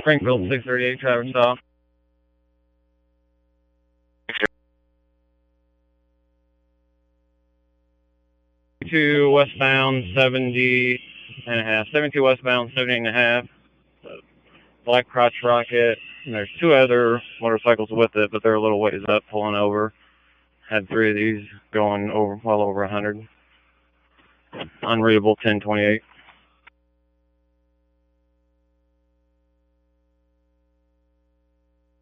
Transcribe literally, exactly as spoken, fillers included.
Springfield six thirty-eight, Traverse South. Two westbound, seventy and a half. seventy-two westbound, seventy and a half. Black crotch rocket. And there's two other motorcycles with it, but they're a little ways up, pulling over. Had three of these going over, well over one hundred. Unreadable ten twenty-eight.